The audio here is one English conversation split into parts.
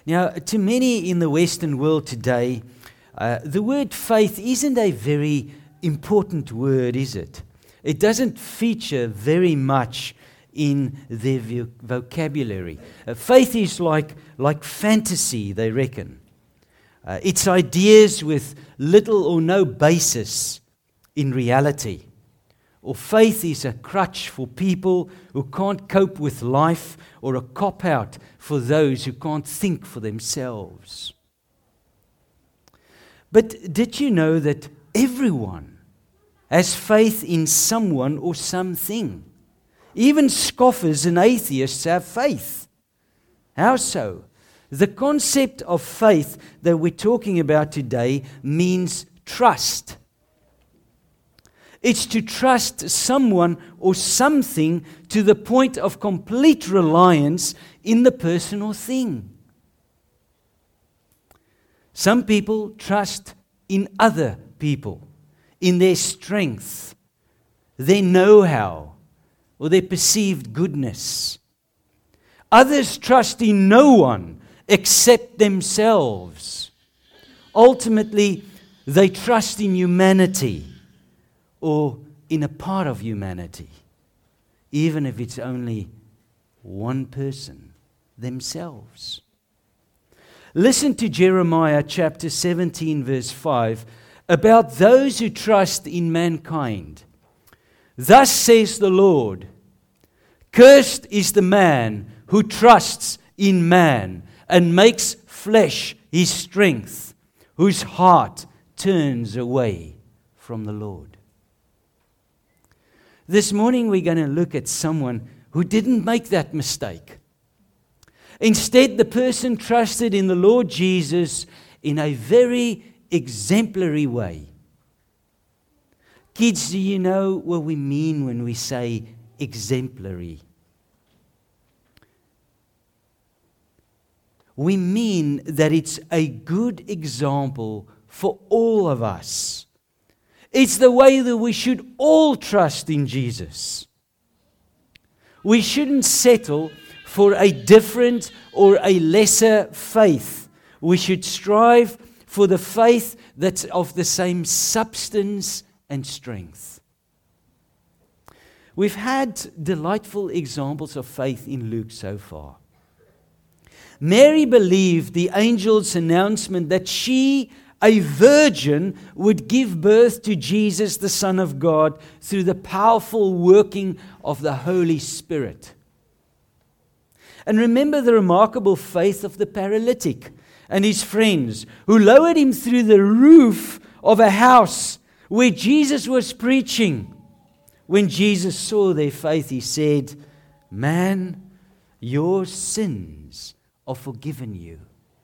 Now, to many in the Western world today, the word faith isn't a very important word, is it? It doesn't feature very much in their vocabulary. Faith is like fantasy, they reckon. It's ideas with little or no basis in reality. Or faith is a crutch for people who can't cope with life, or a cop-out for those who can't think for themselves. But did you know that everyone has faith in someone or something? Even scoffers and atheists have faith. How so? The concept of faith that we're talking about today means trust. It's to trust someone or something to the point of complete reliance in the person or thing. Some people trust in other people, in their strength, their know-how, or their perceived goodness. Others trust in no one except themselves. Ultimately, they trust in humanity, or in a part of humanity, even if it's only one person, themselves. Listen to Jeremiah chapter 17, verse 5, about those who trust in mankind. Thus says the Lord, cursed is the man who trusts in man and makes flesh his strength, whose heart turns away from the Lord. This morning we're going to look at someone who didn't make that mistake. Instead, the person trusted in the Lord Jesus in a very exemplary way. Kids, do you know what we mean when we say exemplary? We mean that it's a good example for all of us. It's the way that we should all trust in Jesus. We shouldn't settle for a different or a lesser faith. We should strive for the faith that's of the same substance and strength. We've had delightful examples of faith in Luke so far. Mary believed the angel's announcement that she, a virgin, would give birth to Jesus, the Son of God, through the powerful working of the Holy Spirit. And remember the remarkable faith of the paralytic and his friends, who lowered him through the roof of a house where Jesus was preaching. When Jesus saw their faith, he said, "Man, your sins are forgiven you."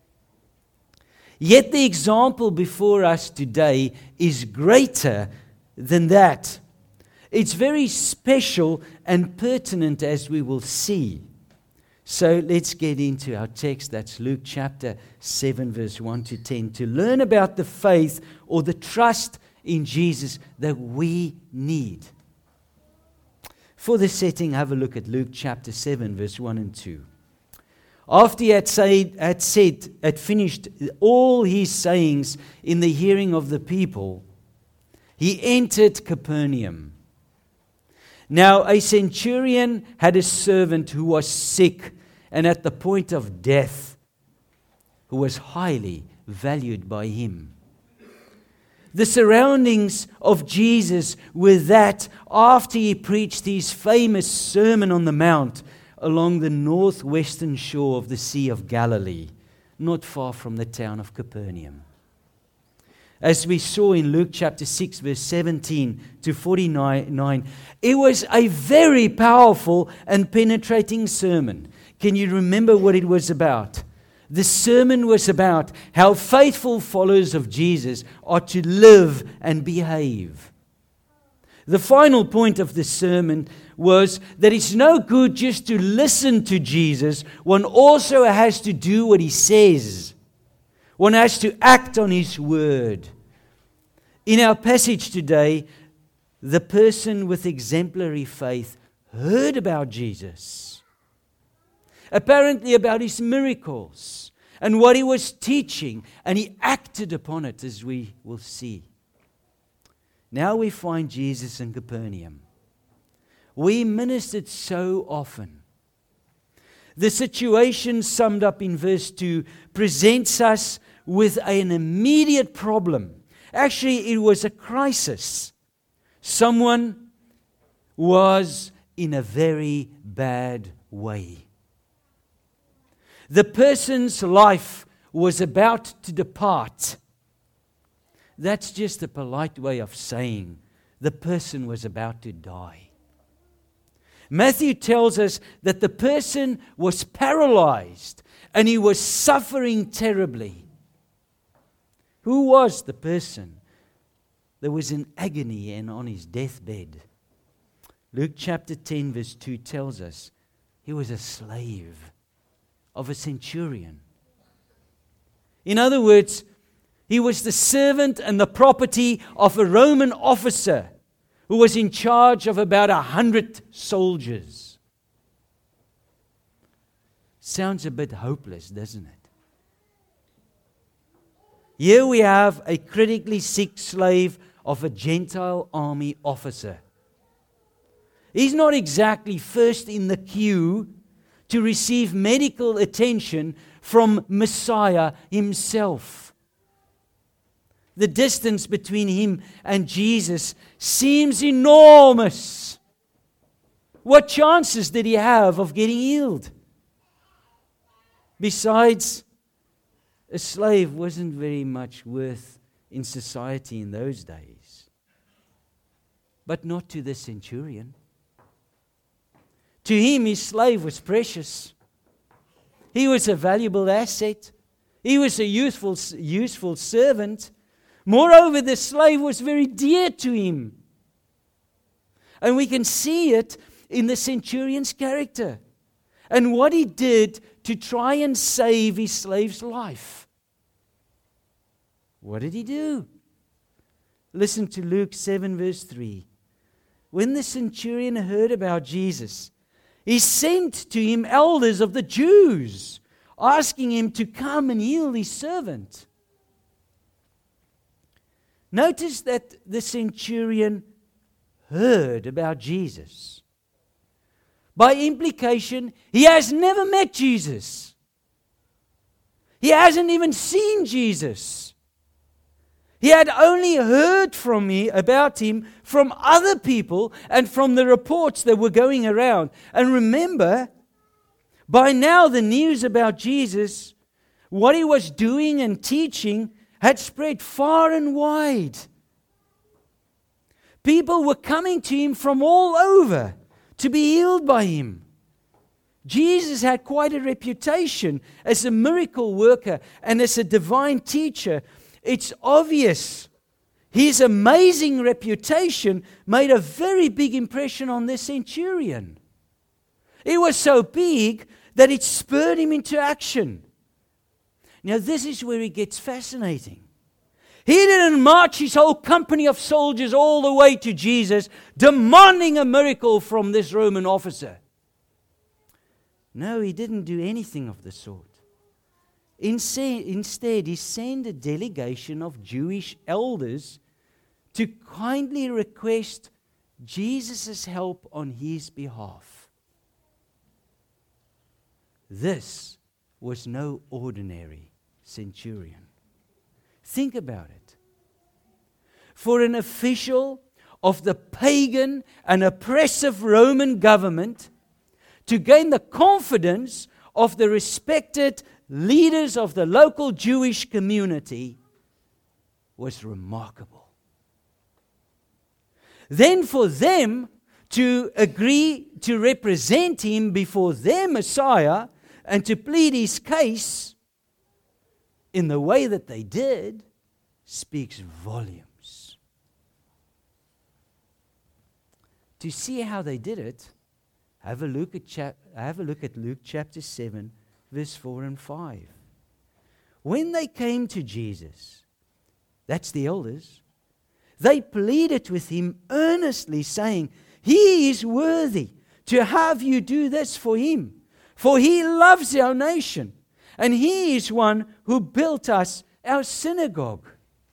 Yet the example before us today is greater than that. It's very special and pertinent, as we will see. So let's get into our text. That's Luke chapter 7, verse 1 to 10, to learn about the faith or the trust in Jesus that we need. For the setting, have a look at Luke chapter 7, verse 1 and 2. After he had finished all his sayings in the hearing of the people, he entered Capernaum. Now a centurion had a servant who was sick and at the point of death, who was highly valued by him. The surroundings of Jesus were that after he preached his famous Sermon on the Mount along the northwestern shore of the Sea of Galilee, not far from the town of Capernaum. As we saw in Luke chapter 6, verse 17 to 49, it was a very powerful and penetrating sermon. Can you remember what it was about? The sermon was about how faithful followers of Jesus are to live and behave. The final point of the sermon was that it's no good just to listen to Jesus. One also has to do what he says. One has to act on his word. In our passage today, the person with exemplary faith heard about Jesus, apparently about his miracles, and what he was teaching, and he acted upon it, as we will see. Now we find Jesus in Capernaum. We ministered so often. The situation summed up in verse 2 presents us with an immediate problem. Actually, it was a crisis. Someone was in a very bad way. The person's life was about to depart. That's just a polite way of saying the person was about to die. Matthew tells us that the person was paralyzed and he was suffering terribly. Who was the person that was in agony and on his deathbed? Luke chapter 10 verse 2 tells us he was a slave of a centurion. In other words, he was the servant and the property of a Roman officer who was in charge of about 100 soldiers. Sounds a bit hopeless, doesn't it? Here we have a critically sick slave of a Gentile army officer. He's not exactly first in the queue to receive medical attention from Messiah himself. The distance between him and Jesus seems enormous. What chances did he have of getting healed? Besides, a slave wasn't very much worth in society in those days. But not to the centurion. To him, his slave was precious. He was a valuable asset. He was a useful servant. Moreover, the slave was very dear to him. And we can see it in the centurion's character and what he did to try and save his slave's life. What did he do? Listen to Luke 7 verse 3. When the centurion heard about Jesus, he sent to him elders of the Jews, asking him to come and heal his servant. Notice that the centurion heard about Jesus. By implication, he has never met Jesus. He hasn't even seen Jesus. He had only heard about him from other people and from the reports that were going around. And remember, by now the news about Jesus, what he was doing and teaching, had spread far and wide. People were coming to him from all over to be healed by him. Jesus had quite a reputation as a miracle worker and as a divine teacher. It's obvious his amazing reputation made a very big impression on the centurion. It was so big that it spurred him into action. Now, this is where it gets fascinating. He didn't march his whole company of soldiers all the way to Jesus, demanding a miracle from this Roman officer. No, he didn't do anything of the sort. Instead, he sent a delegation of Jewish elders to kindly request Jesus' help on his behalf. This was no ordinary centurion. Think about it. For an official of the pagan and oppressive Roman government to gain the confidence of the respected leaders of the local Jewish community was remarkable. Then for them to agree to represent him before their Messiah and to plead his case in the way that they did speaks volumes. To see how they did it, have a look at Luke chapter 7, verse 4 and 5. When they came to Jesus, that's the elders, they pleaded with him earnestly, saying, "He is worthy to have you do this for him, for he loves our nation And He is one who built us our synagogue.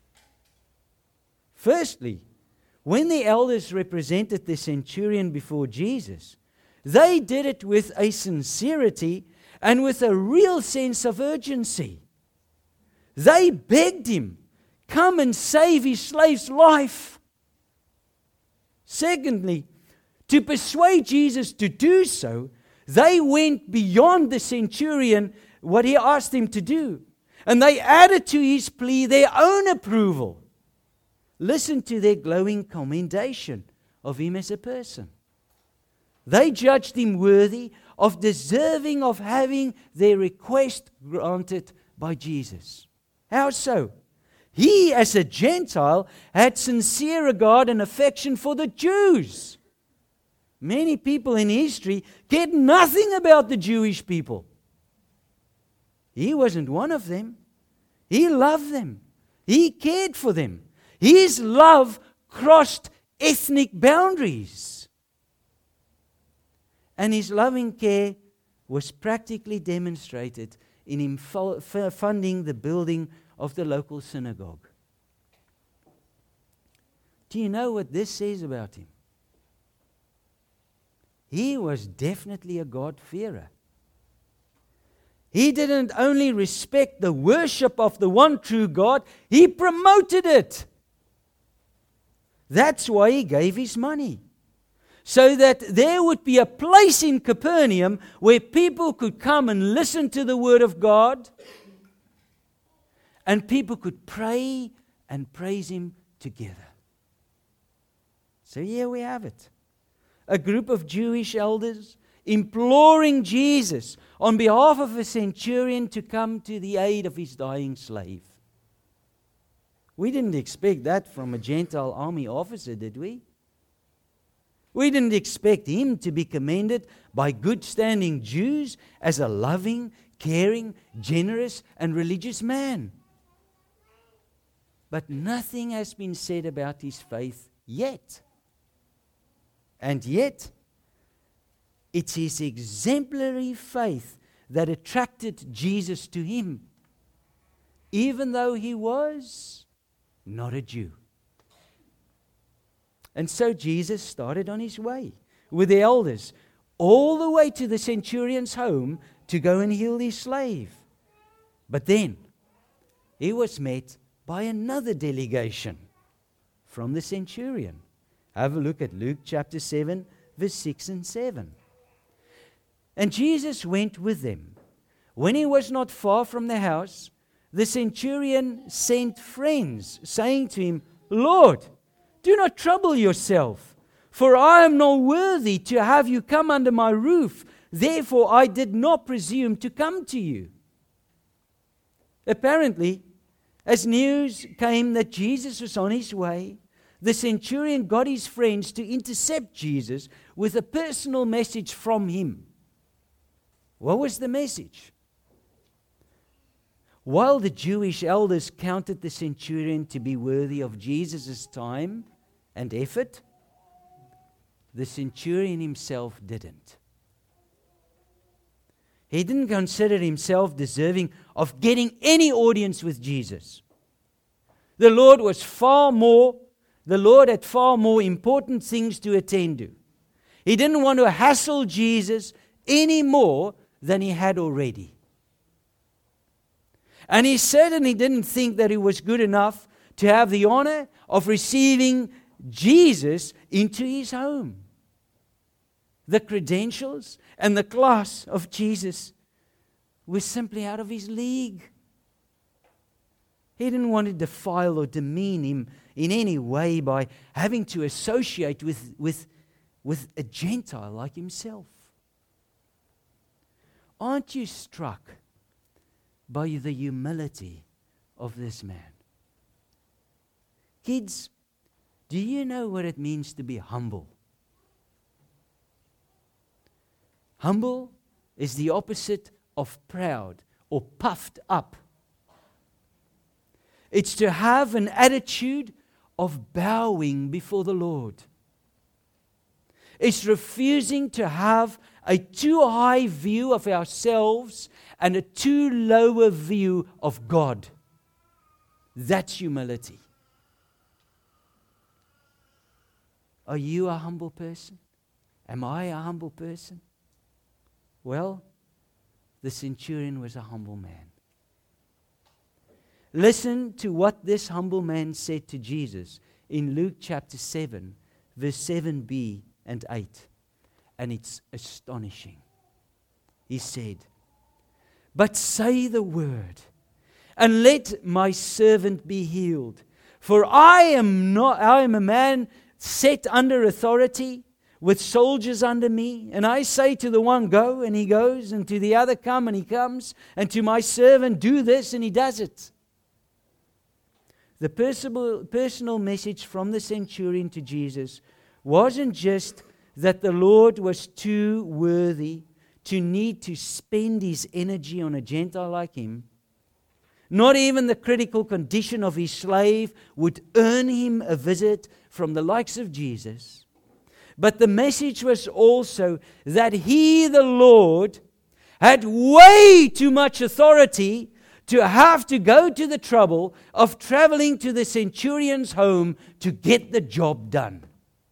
Firstly, when the elders represented the centurion before Jesus, they did it with a sincerity and with a real sense of urgency. They begged him, come and save his slave's life. Secondly, to persuade Jesus to do so, they went beyond the centurion, what he asked him to do. And they added to his plea their own approval. Listen to their glowing commendation of him as a person. They judged him worthy of deserving of having their request granted by Jesus. How so? He, as a Gentile, had sincere regard and affection for the Jews. Many people in history cared nothing about the Jewish people. He wasn't one of them. He loved them. He cared for them. His love crossed ethnic boundaries. And his loving care was practically demonstrated in him funding the building of the local synagogue. Do you know what this says about him? He was definitely a God-fearer. He didn't only respect the worship of the one true God, he promoted it. That's why he gave his money. So that there would be a place in Capernaum where people could come and listen to the Word of God, and people could pray and praise Him together. So here we have it. A group of Jewish elders imploring Jesus on behalf of a centurion to come to the aid of his dying slave. We didn't expect that from a Gentile army officer, did we? We didn't expect him to be commended by good-standing Jews as a loving, caring, generous, and religious man. But nothing has been said about his faith yet. And yet, it's his exemplary faith that attracted Jesus to him, even though he was not a Jew. And so Jesus started on his way with the elders, all the way to the centurion's home to go and heal his slave. But then, he was met by another delegation from the centurion. Have a look at Luke chapter 7, verse 6 and 7. And Jesus went with them. When he was not far from the house, the centurion sent friends, saying to him, Lord, do not trouble yourself, for I am not worthy to have you come under my roof. Therefore I did not presume to come to you. Apparently, as news came that Jesus was on his way, the centurion got his friends to intercept Jesus with a personal message from him. What was the message? While the Jewish elders counted the centurion to be worthy of Jesus' time and effort, the centurion himself didn't. He didn't consider himself deserving of getting any audience with Jesus. The Lord had far more important things to attend to. He didn't want to hassle Jesus any more than he had already. And he certainly didn't think that he was good enough to have the honor of receiving Jesus into his home. The credentials and the class of Jesus were simply out of his league. He didn't want to defile or demean him in any way by having to associate with a Gentile like himself. Aren't you struck by the humility of this man? Kids, do you know what it means to be humble? Humble is the opposite of proud or puffed up. It's to have an attitude of bowing before the Lord. It's refusing to have a too high view of ourselves and a too low a view of God. That's humility. Are you a humble person? Am I a humble person? Well, the centurion was a humble man. Listen to what this humble man said to Jesus in Luke chapter 7, verse 7b and 8. And it's astonishing. He said, "But say the word, and let my servant be healed. For I am a man set under authority, with soldiers under me. And I say to the one, go, and he goes, and to the other, come, and he comes, and to my servant, do this, and he does it." The personal message from the centurion to Jesus wasn't just that the Lord was too worthy to need to spend his energy on a Gentile like him. Not even the critical condition of his slave would earn him a visit from the likes of Jesus. But the message was also that he, the Lord, had way too much authority to have to go to the trouble of traveling to the centurion's home to get the job done.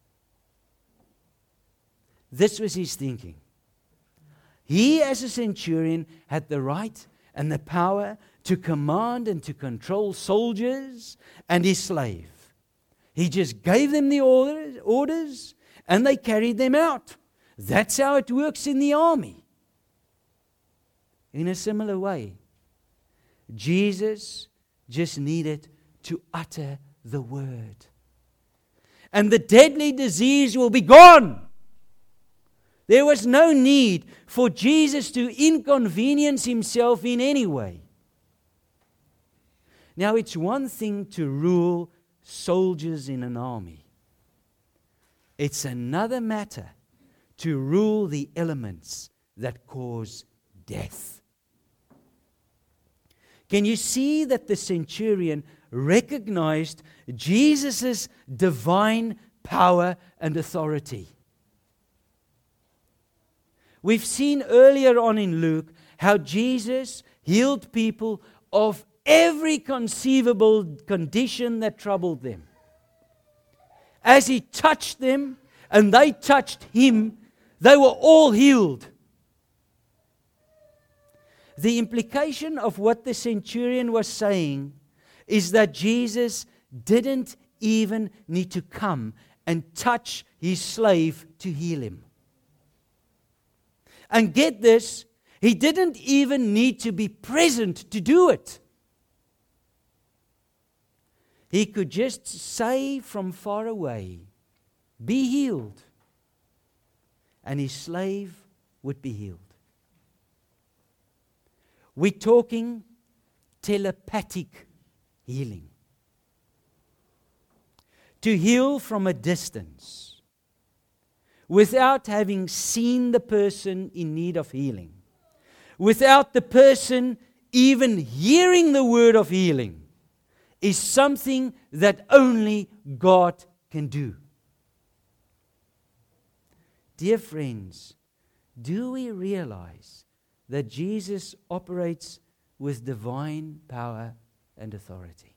This was his thinking. He, as a centurion, had the right and the power to command and to control soldiers and his slave. He just gave them the orders and they carried them out. That's how it works in the army. In a similar way, Jesus just needed to utter the word. And the deadly disease will be gone. There was no need for Jesus to inconvenience himself in any way. Now, it's one thing to rule soldiers in an army. It's another matter to rule the elements that cause death. Can you see that the centurion recognized Jesus' divine power and authority? We've seen earlier on in Luke how Jesus healed people of every conceivable condition that troubled them. As he touched them and they touched him, they were all healed. The implication of what the centurion was saying is that Jesus didn't even need to come and touch his slave to heal him. And get this, he didn't even need to be present to do it. He could just say from far away, "Be healed," and his slave would be healed. We're talking telepathic healing. To heal from a distance, without having seen the person in need of healing, without the person even hearing the word of healing, is something that only God can do. Dear friends, do we realize that Jesus operates with divine power and authority?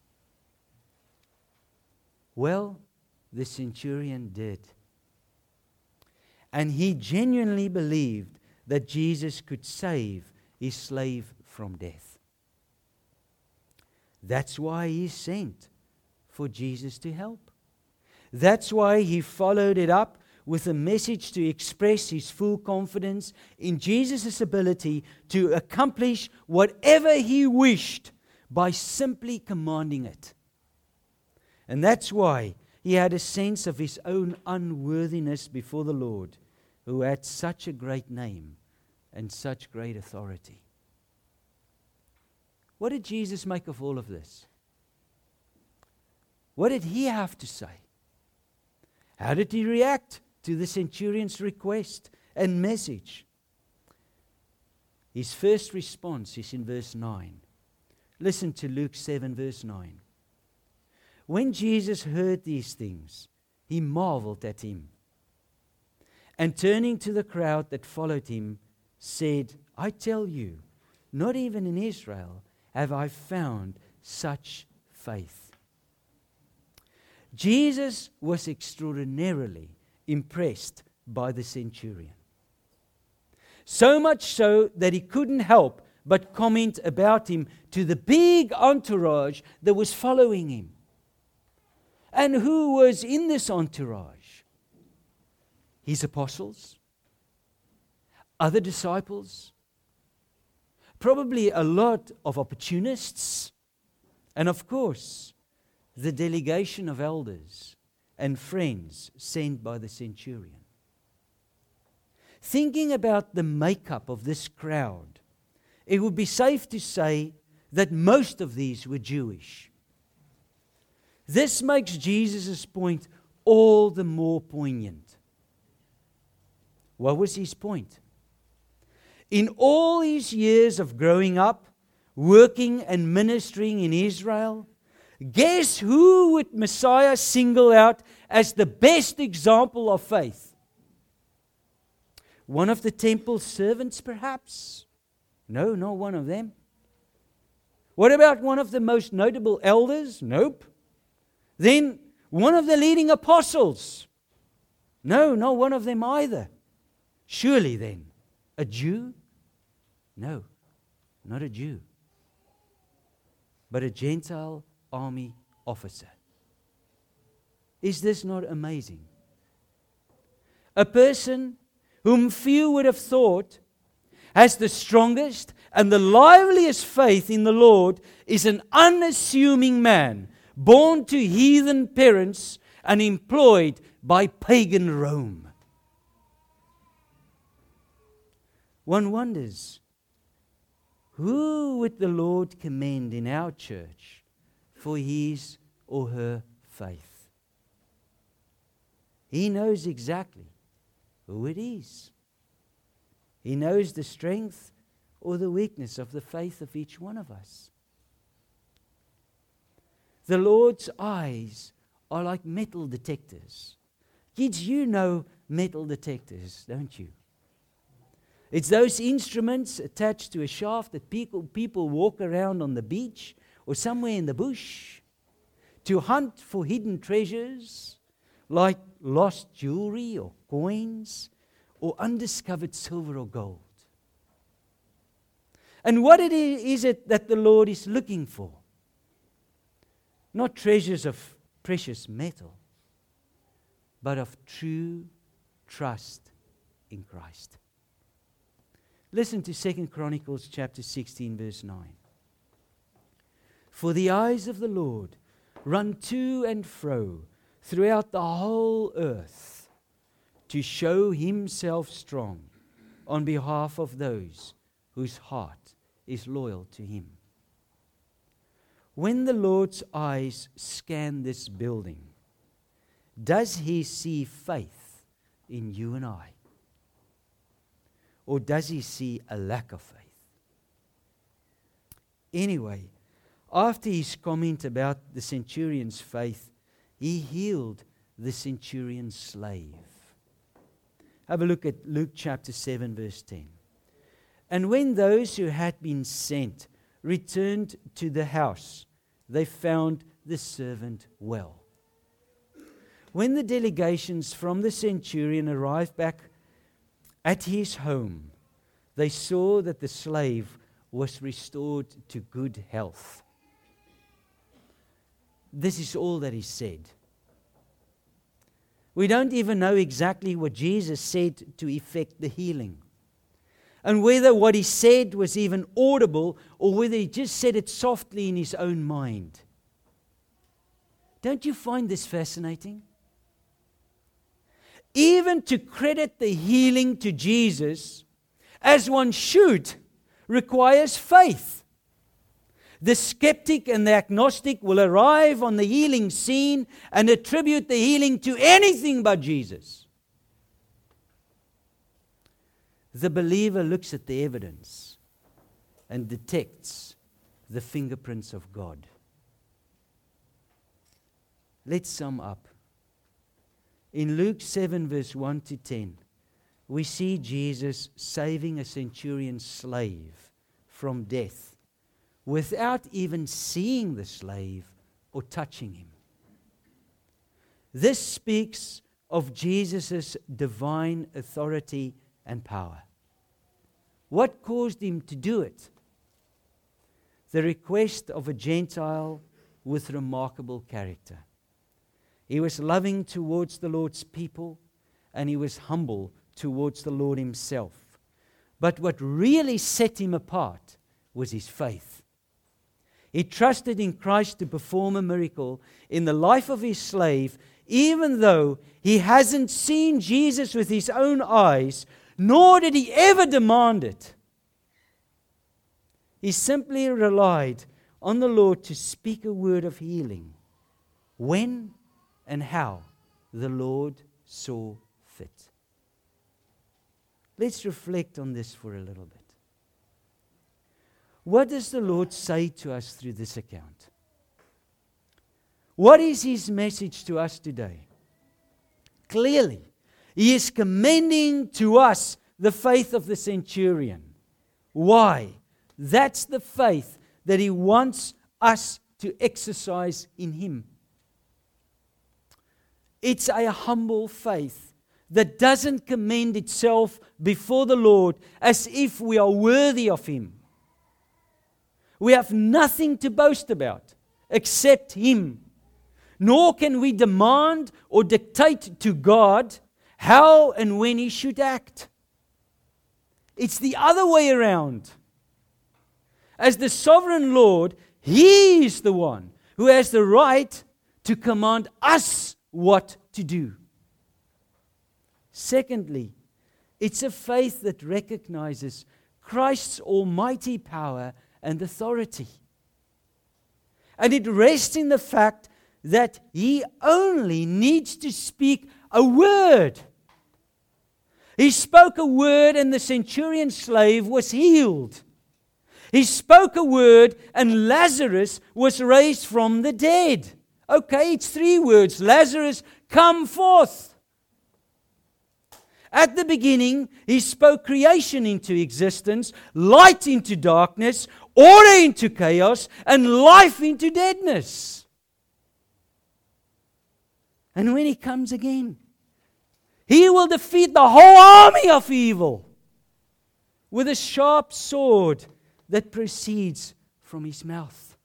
Well, the centurion did. And he genuinely believed that Jesus could save his slave from death. That's why he sent for Jesus to help. That's why he followed it up with a message to express his full confidence in Jesus' ability to accomplish whatever he wished by simply commanding it. And that's why he had a sense of his own unworthiness before the Lord, who had such a great name and such great authority. What did Jesus make of all of this? What did he have to say? How did he react to the centurion's request and message? His first response is in verse 9. Listen to Luke 7, verse 9. When Jesus heard these things, he marveled at him. and turning to the crowd that followed him, said, I tell you, not even in Israel have I found such faith. Jesus was extraordinarily impressed by the centurion. So much so that he couldn't help but comment about him to the big entourage that was following him. And who was in this entourage? His apostles, other disciples, probably a lot of opportunists, and of course, the delegation of elders and friends sent by the centurion. Thinking about the makeup of this crowd, it would be safe to say that most of these were Jewish. This makes Jesus' point all the more poignant. What was his point? In all his years of growing up, working and ministering in Israel, guess who would Messiah single out as the best example of faith? One of the temple servants, perhaps? No, not one of them. What about one of the most notable elders? Nope. Then one of the leading apostles? No, not one of them either. Surely then, a Jew? No, not a Jew, but a Gentile army officer. Is this not amazing? A person whom few would have thought has the strongest and the liveliest faith in the Lord is an unassuming man, born to heathen parents and employed by pagan Rome. One wonders, who would the Lord commend in our church for his or her faith? He knows exactly who it is. He knows the strength or the weakness of the faith of each one of us. The Lord's eyes are like metal detectors. Kids, you know metal detectors, don't you? It's those instruments attached to a shaft that people walk around on the beach or somewhere in the bush to hunt for hidden treasures like lost jewelry or coins or undiscovered silver or gold. And what is it that the Lord is looking for? Not treasures of precious metal, but of true trust in Christ. Listen to 2 Chronicles chapter 16, verse 9. For the eyes of the Lord run to and fro throughout the whole earth to show himself strong on behalf of those whose heart is loyal to him. When the Lord's eyes scan this building, does he see faith in you and I? Or does he see a lack of faith? Anyway, after his comment about the centurion's faith, he healed the centurion's slave. Have a look at Luke chapter 7, verse 10. And when those who had been sent returned to the house, they found the servant well. When the delegations from the centurion arrived back at his home, they saw that the slave was restored to good health. This is all that is said. We don't even know exactly what Jesus said to effect the healing, and whether what he said was even audible or whether he just said it softly in his own mind. Don't you find this fascinating? Even to credit the healing to Jesus, as one should, requires faith. The skeptic and the agnostic will arrive on the healing scene and attribute the healing to anything but Jesus. The believer looks at the evidence and detects the fingerprints of God. Let's sum up. In Luke 7, verse 1 to 10, we see Jesus saving a centurion slave from death without even seeing the slave or touching him. This speaks of Jesus' divine authority and power. What caused him to do it? The request of a Gentile with remarkable character. He was loving towards the Lord's people, and he was humble towards the Lord himself. But what really set him apart was his faith. He trusted in Christ to perform a miracle in the life of his slave, even though he hasn't seen Jesus with his own eyes, nor did he ever demand it. He simply relied on the Lord to speak a word of healing, when and how the Lord saw fit. Let's reflect on this for a little bit. What does the Lord say to us through this account? What is His message to us today? Clearly, He is commending to us the faith of the centurion. Why? That's the faith that He wants us to exercise in Him. It's a humble faith that doesn't commend itself before the Lord as if we are worthy of Him. We have nothing to boast about except Him. Nor can we demand or dictate to God how and when He should act. It's the other way around. As the sovereign Lord, He is the one who has the right to command us what to do. Secondly, it's a faith that recognizes Christ's almighty power and authority. And it rests in the fact that He only needs to speak a word. He spoke a word and the centurion slave was healed. He spoke a word and Lazarus was raised from the dead. Okay, it's 3 words. Lazarus, come forth. At the beginning, He spoke creation into existence, light into darkness, order into chaos, and life into deadness. And when He comes again, He will defeat the whole army of evil with a sharp sword that proceeds from His mouth.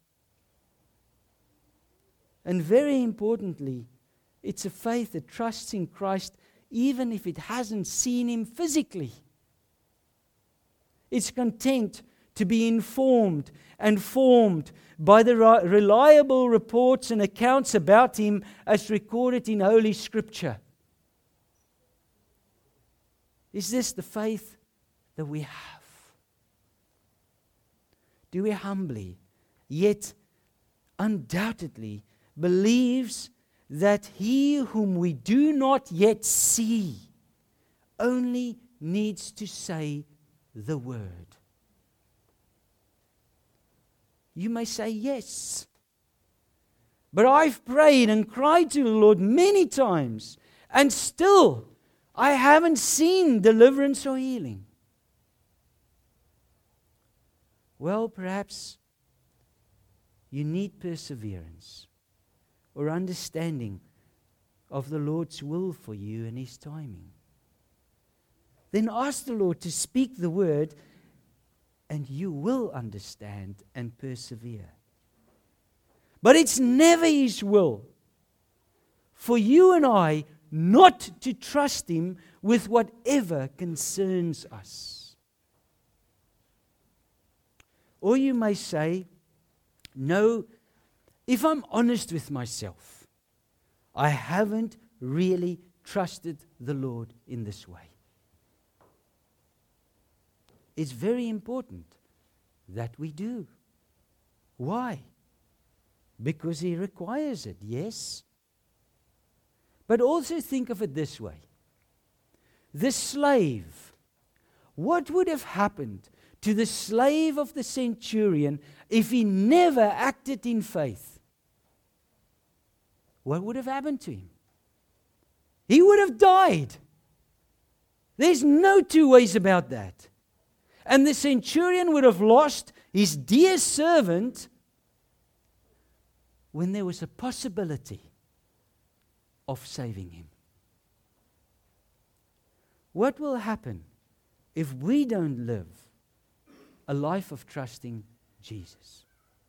And very importantly, it's a faith that trusts in Christ even if it hasn't seen Him physically. It's content to be informed and formed by the reliable reports and accounts about Him as recorded in Holy Scripture. Is this the faith that we have? Do we humbly, yet undoubtedly, believes that He whom we do not yet see only needs to say the word? You may say yes. But I've prayed and cried to the Lord many times, and still I haven't seen deliverance or healing. Well, perhaps you need perseverance or understanding of the Lord's will for you and His timing. Then ask the Lord to speak the word, and you will understand and persevere. But it's never His will for you and I not to trust Him with whatever concerns us. Or you may say, no, if I'm honest with myself, I haven't really trusted the Lord in this way. It's very important that we do. Why? Because He requires it, yes. But also think of it this way. The slave, what would have happened to the slave of the centurion if he never acted in faith? What would have happened to him? He would have died. There's no two ways about that. And the centurion would have lost his dear servant when there was a possibility of saving him. What will happen if we don't live a life of trusting Jesus?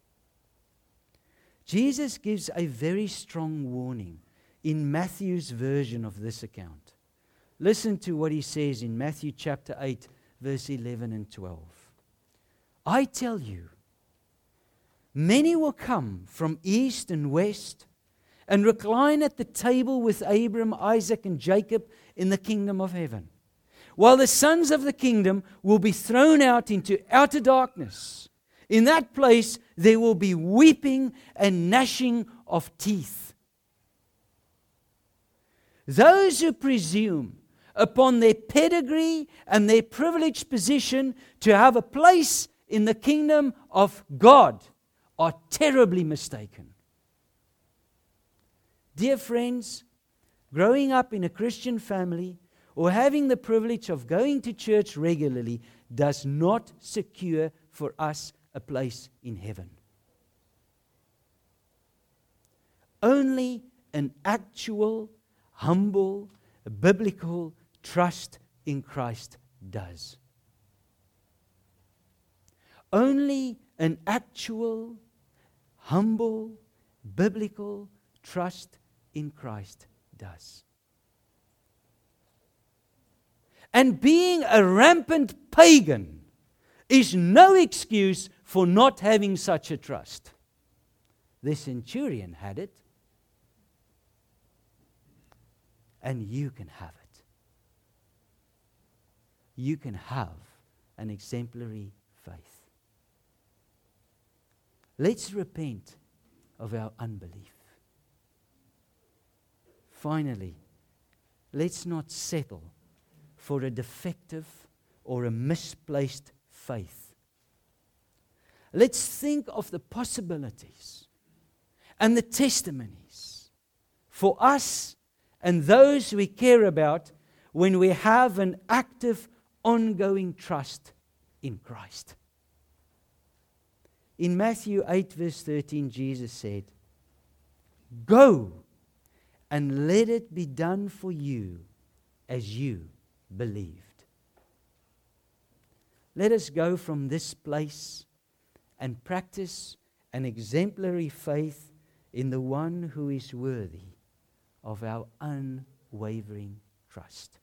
Jesus gives a very strong warning in Matthew's version of this account. Listen to what he says in Matthew chapter 8, verse 11 and 12. I tell you, many will come from east and west and recline at the table with Abraham, Isaac, and Jacob in the kingdom of heaven, while the sons of the kingdom will be thrown out into outer darkness. In that place there will be weeping and gnashing of teeth. Those who presume upon their pedigree and their privileged position to have a place in the kingdom of God are terribly mistaken. Dear friends, growing up in a Christian family or having the privilege of going to church regularly does not secure for us a place in heaven. Only an actual, humble, biblical trust in Christ does. Only an actual, humble, biblical trust in Christ does. And being a rampant pagan is no excuse for not having such a trust. The centurion had it, and you can have it. You can have an exemplary faith. Let's repent of our unbelief. Finally, let's not settle for a defective or a misplaced faith. Let's think of the possibilities and the testimonies for us and those we care about when we have an active, ongoing trust in Christ. In Matthew 8, verse 13, Jesus said, "Go and let it be done for you as you believed." Let us go from this place and practice an exemplary faith in the one who is worthy of our unwavering trust.